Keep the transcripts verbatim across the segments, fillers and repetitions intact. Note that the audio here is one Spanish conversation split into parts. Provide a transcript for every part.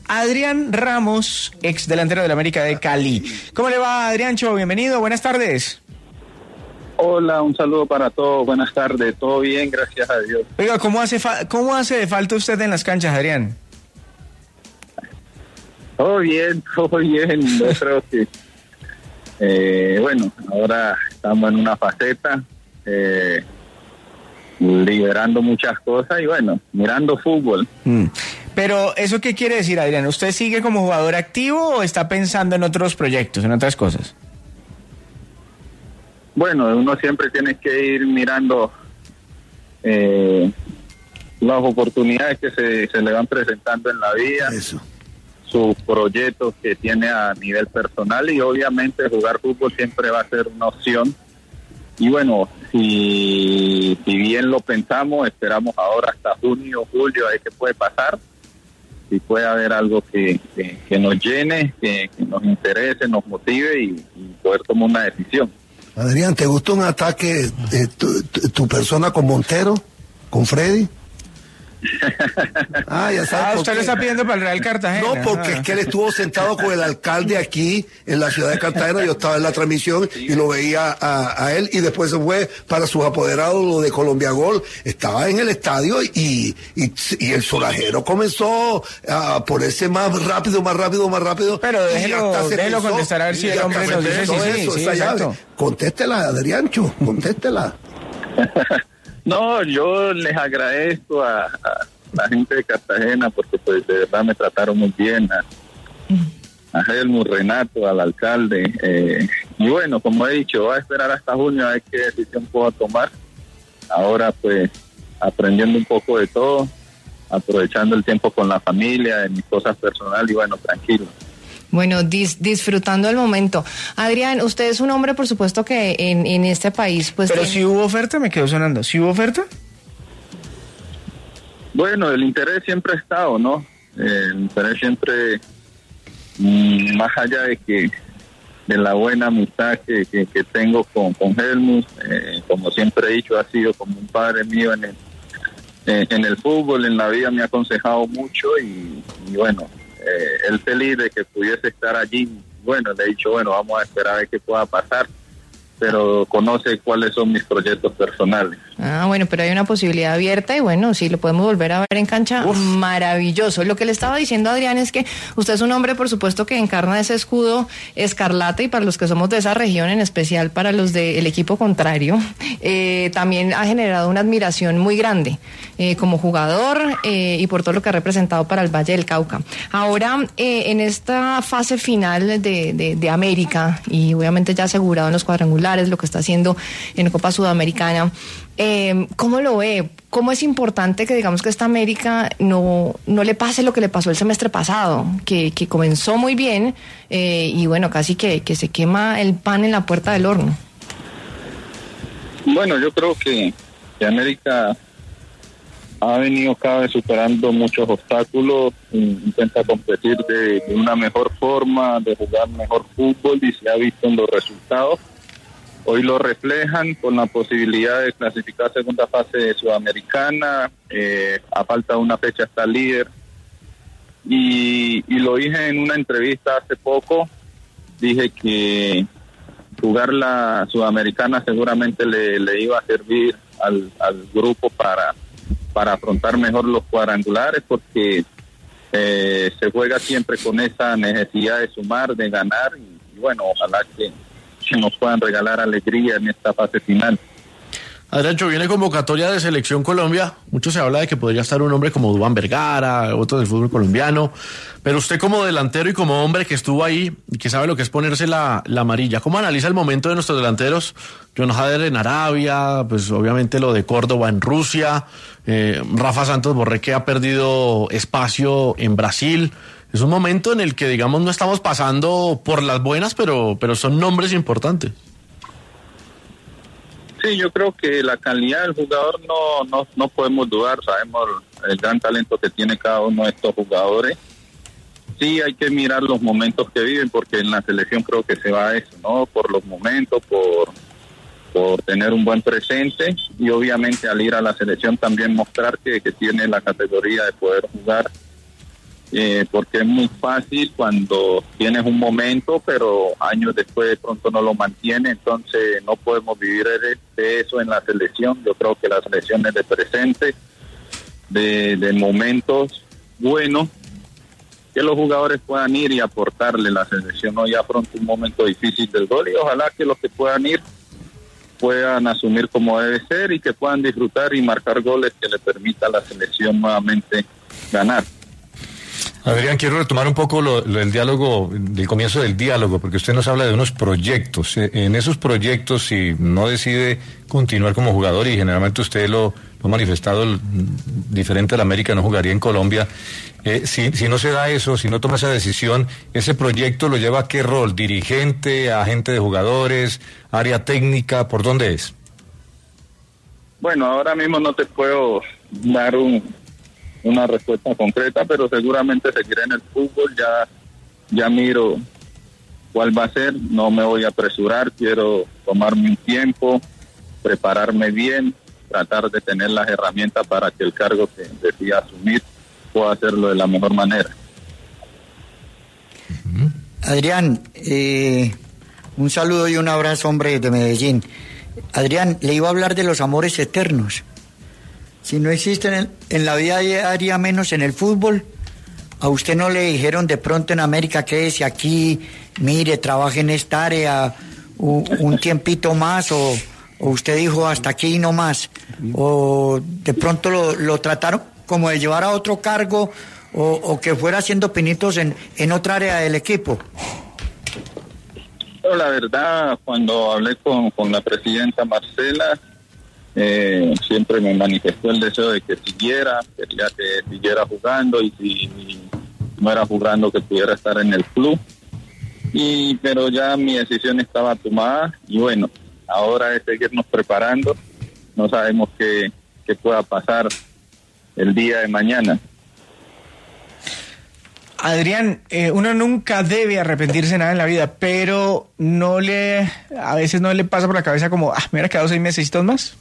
Adrián Ramos, ex delantero del América de Cali. ¿Cómo le va, Adriancho? Bienvenido, buenas tardes. Hola, un saludo para todos, buenas tardes, todo bien, gracias a Dios. Oiga, ¿cómo hace, fa- cómo hace de falta usted en las canchas, Adrián? Todo bien, todo bien, yo creo que, eh, bueno, ahora estamos en una faceta, eh, liberando muchas cosas y bueno, mirando fútbol. Mm. Pero, ¿eso qué quiere decir, Adrián? ¿Usted sigue como jugador activo o está pensando en otros proyectos, en otras cosas? Bueno, uno siempre tiene que ir mirando eh, las oportunidades que se, se le van presentando en la vida, Eso. sus proyectos que tiene a nivel personal y obviamente jugar fútbol siempre va a ser una opción. Y bueno, si, si bien lo pensamos, esperamos ahora hasta junio, julio, a ver qué puede pasar. Si puede haber algo que, que, que nos llene, que, que nos interese, nos motive y, y poder tomar una decisión. Adrián, ¿te gustó un ataque de tu, tu, tu persona con Montero, con Freddy? Ah, ya sabes. Ah, usted lo está pidiendo para el Real Cartagena. No, porque ah. es que él estuvo sentado con el alcalde aquí en la ciudad de Cartagena. Yo estaba en la transmisión y lo veía a, a él y después se fue para sus apoderados, lo de Colombia Gol. Estaba en el estadio y, y, y el solajero comenzó a ponerse más rápido, más rápido, más rápido. Pero déjelo, déjelo contestar a ver si el hombre nos dice sí, sí, eso, sí, esa exacto. llave. Contéstela, Adriancho, contéstela. No, yo les agradezco a, a la gente de Cartagena porque pues de verdad me trataron muy bien, a, a Helmut, Renato, al alcalde, eh, y bueno, como he dicho, voy a esperar hasta junio a ver qué decisión puedo tomar. Ahora pues aprendiendo un poco de todo, aprovechando el tiempo con la familia, de mis cosas personales y bueno, tranquilo. Bueno, dis, disfrutando el momento. Adrián, usted es un hombre, por supuesto, que en, en este país, pues... Pero tiene... si hubo oferta, me quedó sonando. ¿Si hubo oferta? Bueno, el interés siempre ha estado, ¿no? El interés siempre, mmm, más allá de que de la buena amistad que, que, que tengo con, con Helmut, eh, como siempre he dicho, ha sido como un padre mío en el, eh, en el fútbol, en la vida me ha aconsejado mucho y, y bueno... Eh, él feliz de que pudiese estar allí. Bueno, le he dicho, bueno, vamos a esperar a ver qué pueda pasar, pero conoce cuáles son mis proyectos personales. Ah, bueno, pero hay una posibilidad abierta y bueno, si lo podemos volver a ver en cancha, uf, maravilloso. Lo que le estaba diciendo Adrián es que usted es un hombre, por supuesto, que encarna ese escudo escarlata y para los que somos de esa región, en especial para los del equipo contrario, eh, también ha generado una admiración muy grande eh, como jugador eh, y por todo lo que ha representado para el Valle del Cauca. Ahora, eh, en esta fase final de, de, de América y obviamente ya asegurado en los cuadrangulares, lo que está haciendo en Copa Sudamericana, Eh, ¿cómo lo ve? ¿Cómo es importante que digamos que esta América no, no le pase lo que le pasó el semestre pasado? Que, que comenzó muy bien eh, y bueno, casi que, que se quema el pan en la puerta del horno. Bueno, yo creo que, que América ha venido cada vez superando muchos obstáculos, intenta competir de, de una mejor forma, de jugar mejor fútbol y se ha visto en los resultados. Hoy lo reflejan con la posibilidad de clasificar a segunda fase sudamericana, eh, a falta de una fecha está líder. Y, y lo dije en una entrevista hace poco, dije que jugar la sudamericana seguramente le, le iba a servir al, al grupo para, para afrontar mejor los cuadrangulares, porque eh, se juega siempre con esa necesidad de sumar, de ganar, y, y bueno, ojalá que que nos puedan regalar alegría en esta fase final. Adriancho, viene convocatoria de Selección Colombia. Mucho se habla de que podría estar un hombre como Duván Vergara, otro del fútbol colombiano. Pero usted como delantero y como hombre que estuvo ahí y que sabe lo que es ponerse la, la amarilla, ¿cómo analiza el momento de nuestros delanteros? John Hader en Arabia, pues obviamente lo de Córdoba en Rusia, eh, Rafa Santos Borré que ha perdido espacio en Brasil. Es un momento en el que, digamos, no estamos pasando por las buenas, pero, pero son nombres importantes. Sí, yo creo que la calidad del jugador no, no, no podemos dudar. Sabemos el gran talento que tiene cada uno de estos jugadores. Sí, hay que mirar los momentos que viven, porque en la selección creo que se va a eso, ¿no? Por los momentos, por, por tener un buen presente y obviamente al ir a la selección también mostrar que, que tiene la categoría de poder jugar eh, porque es muy fácil cuando tienes un momento, pero años después de pronto no lo mantiene, entonces no podemos vivir de, de eso en la selección. Yo creo que la selección es de presente, de, de momentos buenos, que los jugadores puedan ir y aportarle la selección, no ya pronto un momento difícil del gol, y ojalá que los que puedan ir puedan asumir como debe ser y que puedan disfrutar y marcar goles que le permita a la selección nuevamente ganar. Adrián, quiero retomar un poco lo, lo, el diálogo, del comienzo del diálogo, porque usted nos habla de unos proyectos. En esos proyectos, si no decide continuar como jugador, y generalmente usted lo, lo ha manifestado el, diferente a la América, no jugaría en Colombia, eh, si, si no se da eso, si no toma esa decisión, ¿ese proyecto lo lleva a qué rol? ¿Dirigente, agente de jugadores, área técnica? ¿Por dónde es? Bueno, ahora mismo no te puedo dar un... una respuesta concreta, pero seguramente seguiré en el fútbol. Ya ya miro cuál va a ser, no me voy a apresurar, quiero tomarme un tiempo, prepararme bien, tratar de tener las herramientas para que el cargo que decida asumir pueda hacerlo de la mejor manera. Adrián, eh, un saludo y un abrazo, hombre, de Medellín. Adrián, le iba a hablar de los amores eternos. Si no existen en, en la vida diaria, menos en el fútbol, ¿a usted no le dijeron de pronto en América quédese aquí, mire, trabaje en esta área un, un tiempito más, o, o usted dijo hasta aquí y no más? ¿O de pronto lo, lo trataron como de llevar a otro cargo, o, o que fuera haciendo pinitos en, en otra área del equipo? Pero la verdad, cuando hablé con, con la presidenta Marcela, Eh, siempre me manifestó el deseo de que siguiera, quería que siguiera jugando, y si no era jugando que pudiera estar en el club, y pero ya mi decisión estaba tomada, y bueno, ahora es seguirnos preparando, no sabemos qué, qué pueda pasar el día de mañana. Adrián, eh, uno nunca debe arrepentirse de nada en la vida, pero no le, a veces no le pasa por la cabeza como, ah, me hubiera quedado seis mesecitos más.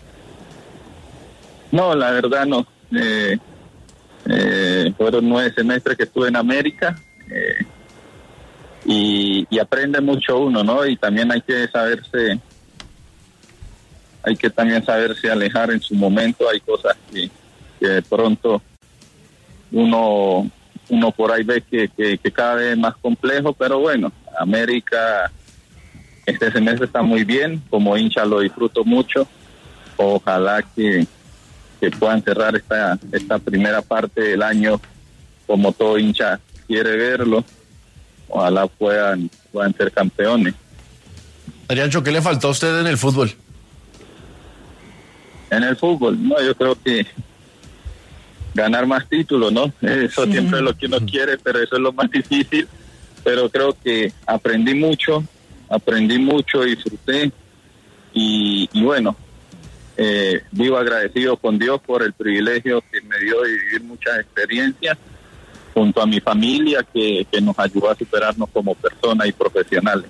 No, la verdad no. Eh, eh, fueron nueve semestres que estuve en América, eh, y, y aprende mucho uno, ¿no? Y también hay que saberse, hay que también saberse alejar en su momento. Hay cosas que, que de pronto uno, uno por ahí ve que, que, que cada vez es más complejo, pero bueno, América este semestre está muy bien, como hincha lo disfruto mucho. Ojalá que que puedan cerrar esta esta primera parte del año como todo hincha quiere verlo. Ojalá puedan puedan ser campeones. Adrián, ¿qué le faltó a usted en el fútbol? En el fútbol, no, yo creo que ganar más títulos, ¿no? Eso sí. Siempre es lo que uno quiere, pero eso es lo más difícil. Pero creo que aprendí mucho, aprendí mucho, disfruté, y, y bueno, Eh, vivo agradecido con Dios por el privilegio que me dio de vivir muchas experiencias junto a mi familia, que, que nos ayudó a superarnos como personas y profesionales.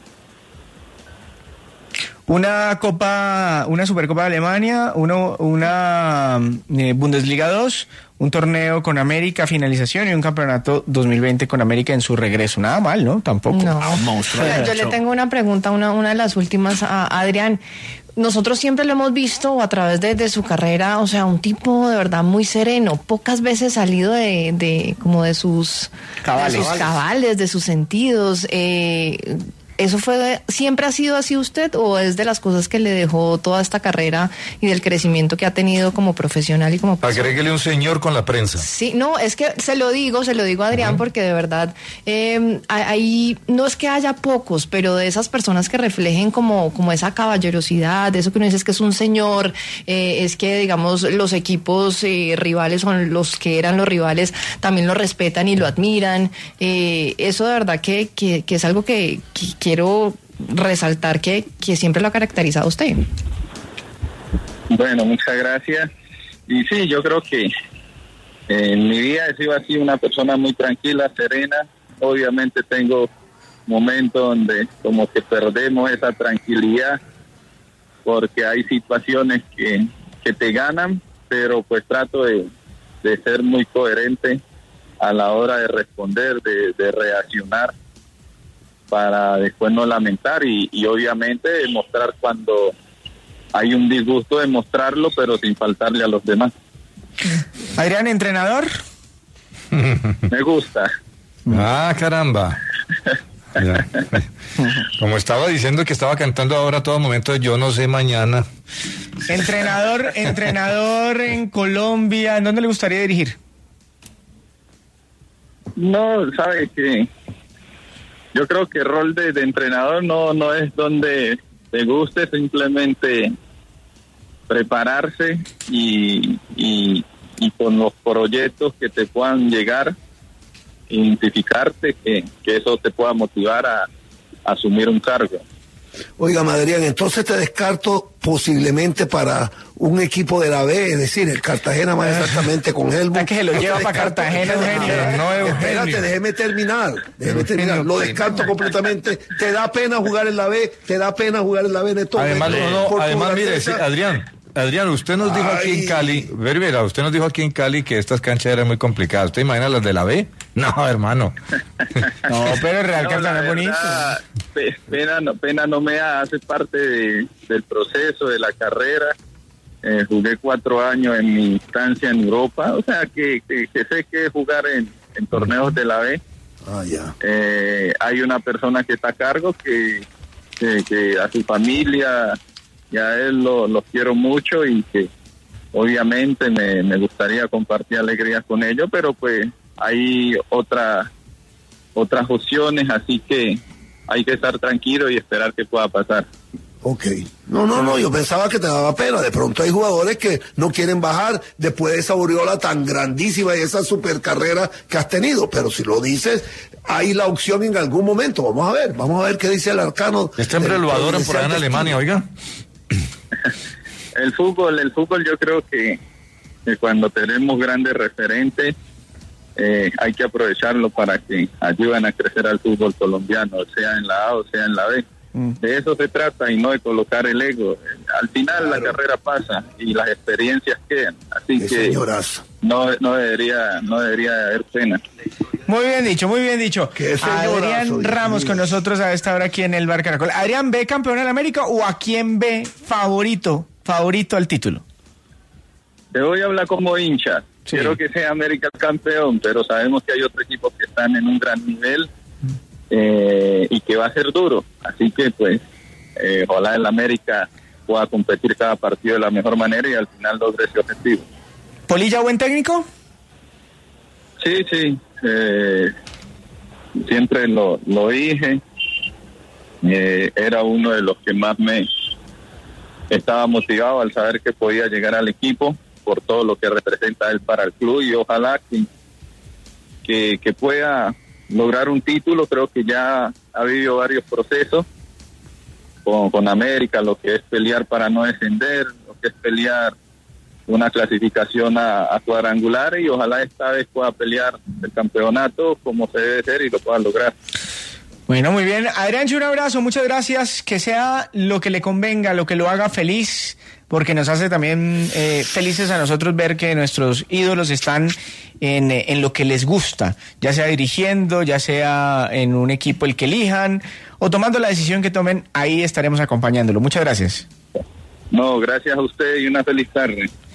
Una Copa, una Supercopa de Alemania, uno, una eh, Bundesliga dos, un torneo con América, finalización, y un campeonato dos mil veinte con América en su regreso. Nada mal, ¿no? Tampoco. No. Ah, monstruo. Yo le tengo una pregunta, una, una de las últimas a Adrián. Nosotros siempre lo hemos visto a través de, de su carrera, o sea, un tipo de verdad muy sereno, pocas veces salido de, de como de sus cabales, de sus, cabales, de sus sentidos. Eh, ¿Eso fue, siempre ha sido así usted, o es de las cosas que le dejó toda esta carrera y del crecimiento que ha tenido como profesional y como persona? Agréguele un señor con la prensa. Sí, no, es que se lo digo, se lo digo a Adrián, uh-huh. porque de verdad, eh, ahí no es que haya pocos, pero de esas personas que reflejen como, como esa caballerosidad, eso que uno dice es que es un señor, eh, es que digamos los equipos eh, rivales, son los que eran los rivales, también lo respetan y lo admiran. Eh, eso de verdad que, que, que es algo que, que quiero resaltar que, que siempre lo ha caracterizado a usted. Bueno, muchas gracias. Y sí, yo creo que en mi vida he sido así, una persona muy tranquila, serena. Obviamente tengo momentos donde como que perdemos esa tranquilidad porque hay situaciones que, que te ganan, pero pues trato de, de ser muy coherente a la hora de responder, de, de reaccionar, para después no lamentar y, y obviamente demostrar cuando hay un disgusto, demostrarlo, pero sin faltarle a los demás. Adrián, ¿entrenador? Me gusta. Ah, caramba. Ya. Como estaba diciendo que estaba cantando ahora a todo momento, yo no sé mañana. Entrenador, entrenador en Colombia, ¿en dónde le gustaría dirigir? No, sabe que yo creo que el rol de, de entrenador no, no es donde te guste, simplemente prepararse y, y, y con los proyectos que te puedan llegar, identificarte, que, que eso te pueda motivar a, a asumir un cargo. Oiga, Adrián, entonces te descarto posiblemente para un equipo de la B, es decir, el Cartagena más exactamente con Helmut. Que se lo lleva para Cartagena, Eugenio. No, Eugenio. Espérate, déjeme terminar, déjeme terminar. Lo descarto completamente. Te da pena jugar en la B, te da pena jugar en la B de todo. Además, no, no, Por tu además mire, grandeza. sí, Adrián, Adrián, usted nos dijo aquí Ay. en Cali, ver, mira, usted nos dijo aquí en Cali que estas canchas eran muy complicadas. ¿Usted imagina las de la B? No, hermano. No, pero el Real No, Cartagena la es bonito. verdad, pe- pena, no, pena no me da, hace parte de, del proceso, de la carrera. Eh, jugué cuatro años en mi instancia en Europa, o sea que, que, que sé que jugar en, en torneos de la B. Ah, ya. Eh, hay una persona que está a cargo que, que, que a su familia y a él lo, los quiero mucho y que obviamente me, me gustaría compartir alegrías con ellos, pero pues hay otra, otras opciones, así que hay que estar tranquilo y esperar que pueda pasar. Ok. No, no, no, yo pensaba que te daba pena. De pronto hay jugadores que no quieren bajar después de esa aureola tan grandísima y esa super carrera que has tenido. Pero si lo dices, hay la opción en algún momento. Vamos a ver, vamos a ver qué dice el arcano. Este hombre del- lo adoran del por allá en destino. Alemania, oiga. El fútbol, el fútbol yo creo que, que cuando tenemos grandes referentes eh, hay que aprovecharlo para que ayuden a crecer al fútbol colombiano, sea en la A o sea en la B. De eso se trata y no de colocar el ego. Al final la carrera pasa y las experiencias quedan, así Qué que señorazo. no no debería no debería haber pena. Muy bien dicho, muy bien dicho. Qué señorazo, Adrián Dios Ramos mío. con nosotros a esta hora aquí en el Bar Caracol. Adrián, ¿ve campeón en América o a quién ve favorito, favorito al título? Te voy a hablar como hincha. Sí. Quiero que sea América el campeón, pero sabemos que hay otros equipos que están en un gran nivel eh, y que va a ser duro. Así que, pues, eh, ojalá el América pueda competir cada partido de la mejor manera y al final logre ese objetivo. ¿Polilla buen técnico? Sí, sí. Eh, siempre lo, lo dije. Eh, era uno de los que más me estaba motivado al saber que podía llegar al equipo por todo lo que representa él para el club y ojalá que, que, que pueda lograr un título. Creo que ya ha habido varios procesos con, con América, lo que es pelear para no descender, lo que es pelear una clasificación a, a cuadrangular y ojalá esta vez pueda pelear el campeonato como se debe ser y lo pueda lograr. Bueno, muy bien. Adrián, un abrazo, muchas gracias. Que sea lo que le convenga, lo que lo haga feliz, porque nos hace también eh, felices a nosotros ver que nuestros ídolos están en, eh, en lo que les gusta, ya sea dirigiendo, ya sea en un equipo el que elijan, o tomando la decisión que tomen, ahí estaremos acompañándolo. Muchas gracias. No, gracias a usted y una feliz tarde.